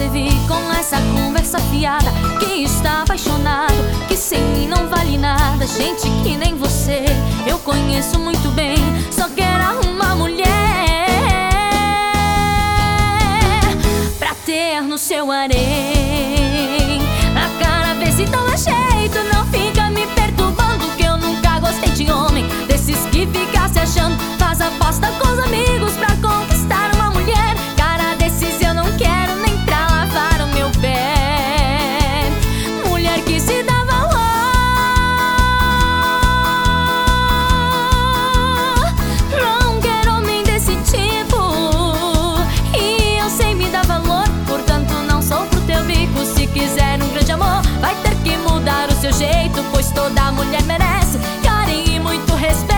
você vir com essa conversa fiada, que está apaixonado, que sem mim não vale nada. Gente que nem você eu conheço muito bem, só quero uma mulher pra ter no seu harém. A cara vê se toma jeito, não fica me perturbando, que eu nunca gostei de homem desses que fica se achando, faz aposta com os amigos pra conquistar uma mulher. Cara desses eu não quero nem pra lavar o meu pé. Mulher que se dá valor, não quero homem desse tipo, e eu sei me dar valor, portanto não sou pro teu bico. Se quiser um grande amor, vai ter que mudar o seu jeito, pois toda mulher merece carinho e muito respeito.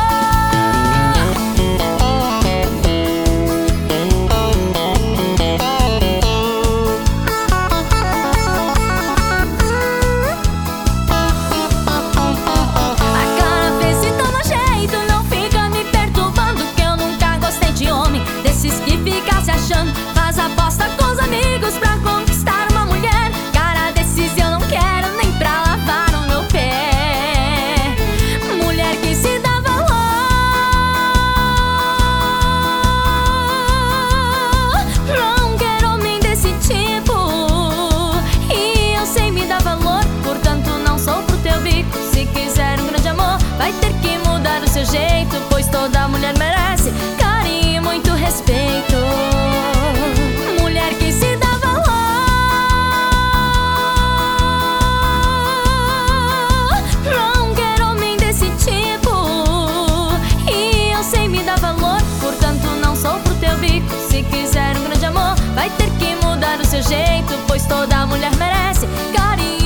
Faz aposta com os amigos pra conquistar uma mulher. Cara desses eu não quero nem pra lavar o meu pé. Mulher que se dá valor, não quero homem desse tipo, e eu sei me dar valor, portanto não sou pro teu bico. Se quiser um grande amor, vai ter que mudar o seu jeito, pois toda mulher merece carinho e muito respeito. Se quiser um grande amor, vai ter que mudar o seu jeito, pois toda mulher merece carinho.